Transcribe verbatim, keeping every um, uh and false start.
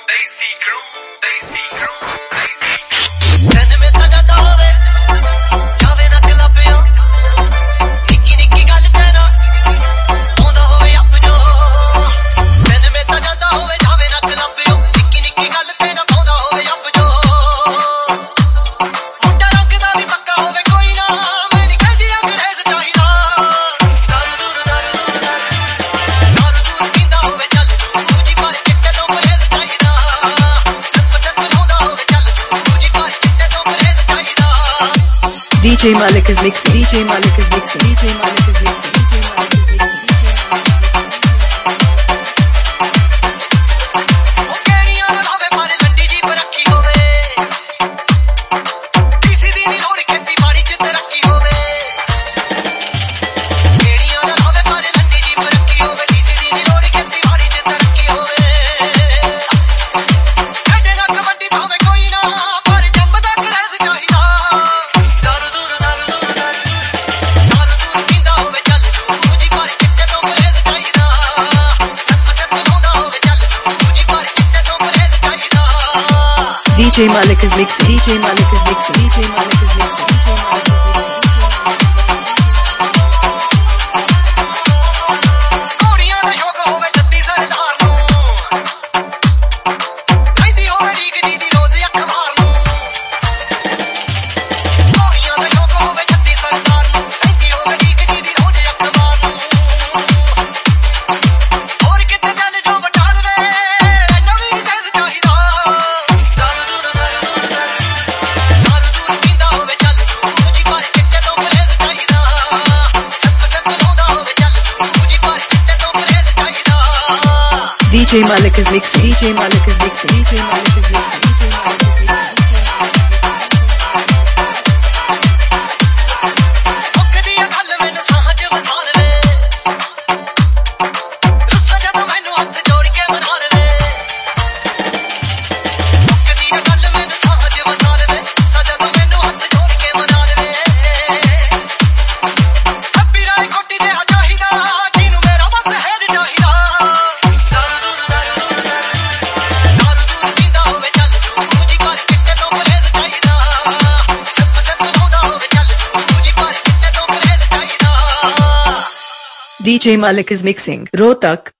Desi crew, Desi crew, Desi crew. Then me ta jata hove, jaave na club yo. Nikki nikki gal te na, aunda hove up jo. Then me ta jata hove, jaave na club yo. Nikki nikki gal te na, aunda hove up jo. Munda rang da vi pakka hove koi na, main nahi kehdi अंग्रेज चाहिदा. दारू दूर दारू दूर दारू दूर पींदा hove चल दूजी पर चिट्टे तो परहेज चाहिदा. सिप सिप लाउंदा hove चल दूजी पर चिट्टे तो परहेज चाहिदा. D J Malik is mixing. D J Malik is mixing. D J Malik is mixing. D J Malik is mixing. ਉਹ ਕਿਹੜੀਆਂ ਨਾ ਲਾਵੇ ਪਰ ਲੰਡੀ ਜੀ ਪਰ ਰੱਖੀ ਹੋਵੇ. ਕਿਸੇ ਦੀ ਨਹੀਂ ਲੋੜ ਖੇਤੀਬਾੜੀ ਚ ਤਰੱਕੀ ਹੋਵੇ. ਕਿਹੜੀਆਂ ਨਾ ਲਾਵੇ ਪਰ ਲੰਡੀ ਜੀ ਪਰ ਰੱਖੀ ਹੋਵੇ. ਕਿਸੇ ਦੀ ਨਹੀਂ ਲੋੜ ਖੇਤੀਬਾੜੀ ਚ ਤਰੱਕੀ ਹੋਵੇ. ਸਾਡੇ ਨਾਲ ਕਬੱਡੀ ਭਾਵੇਂ ਕੋਈ ਨਾ ਪਰ ਜੰਮਦਾ ਕਰੇਜ਼ ਚਾਹੀਦਾ. ਦਾਰੂ ਦੂਰ ਦਾਰੂ ਦੂਰ ਦਾਰੂ ਦਾਰੂ ਦੂਰ ਪੀਂਦਾ ਹੋਵੇ ਚੱਲ ਦੂਜੀ ਪਰ ਚਿੱਟੇ ਤੋਂ ਪरहेਜ਼ ਚਾਹੀਦਾ. ਸੱਪ ਸੱਪ ਲਾਉਂਦਾ ਹੋਵੇ ਚੱਲ ਦੂਜੀ ਪਰ ਚਿੱਟੇ ਤੋਂ ਪरहेਜ਼ ਚਾਹੀਦਾ. D J Malik is mixing. D J Malik is mixing. D J Malik is mixing. D J Malik is ਘੋੜੀਆਂ ਦਾ ਸ਼ੌਕ ਹੋਵੇ ਜੱਦੀ ਸਰਦਾਰ ਨੂੰ. ਰਹਿੰਦੀ ਹੋਵੇ ਢੀਕ ਜੀ ਦੀ ਰੋਜ਼ ਅਖਬਾਰ ਨੂੰ. ਘੋੜੀਆਂ ਦਾ ਸ਼ੌਕ ਹੋਵੇ ਜੱਦੀ ਸਰਦਾਰ ਨੂੰ. ਰਹਿੰਦੀ ਹੋਵੇ ਢੀਕ ਜੀ ਦੀ ਰੋਜ਼ ਅਖਬਾਰ ਨੂੰ. ਹੋਰ ਕਿਤੇ ਚੱਲ ਜੋ ਵਟਾ ਦੇਵੇ ਨਵੀਂ ਤੇਜ਼ ਚਾਹੀਦਾ. ਦਾਰੂ ਦੂਰ ਦਾਰੂ ਦੂਰ ਦਾਰੂ ਦਾਰੂ ਦੂਰ ਪੀਂਦਾ ਹੋਵੇ ਚੱਲ ਦੂਜੀ ਪਰ ਚਿੱਟੇ ਤੋਂ ਪरहेਜ਼ ਚਾਹੀਦਾ. ਸੱਪ ਸੱਪ ਲਾਉਂਦਾ ਹੋਵੇ ਚੱਲ ਦੂਜੀ ਪਰ ਚਿੱਟੇ ਤੋਂ ਪरहेਜ਼ ਚਾਹੀਦਾ. D J Malik is mixing. D J Malik is mixing. D J Malik is mixing. D J Malik is mixing. ਮੁੱਕਦੀ ਆ ਗੱਲ ਮੈਨੂੰ ਸਾਹ ਚ ਵਸਾ ਲਵੇ. ਰੁੱਸਾ ਜਦੋਂ ਮੈਨੂੰ ਹੱਥ ਜੋੜ ਕੇ ਮਨਾ ਲਵੇ. ਮੁੱਕਦੀ ਆ ਗੱਲ ਮੈਨੂੰ ਸਾਹ ਚ ਵਸਾ ਲਵੇ. ਰੁੱਸਾ ਜਦੋਂ ਮੈਨੂੰ ਹੱਥ ਜੋੜ ਕੇ ਮਨਾ ਲਵੇ. ਹੈਪੀ ਰਾਏ ਕੋਟੀ ਤੇ ਆ ਚਾਹੀਦਾ ਜਿਹਨੂੰ ਮੇਰਾ ਬਸ ਹੈਜ ਚਾਹੀਦਾ. ਦਾਰੂ ਦੂਰ ਦਾਰੂ ਦੂਰ ਦਾਰੂ ਦਾਰੂ ਦੂਰ ਪੀਂਦਾ ਹੋਵੇ ਚੱਲ ਦੂਜੀ ਪਰ ਚਿੱਟੇ ਤੋਂ ਪरहेਜ਼ ਚਾਹੀਦਾ. ਸਿਪ ਸਿਪ ਲਾਉਂਦਾ ਹੋਵੇ ਚੱਲ ਦੂਜੀ ਪਰ ਚਿੱਟੇ ਤੋਂ ਪरहेਜ਼ ਚਾਹੀਦਾ. D J Malik is mixing. Rohtak.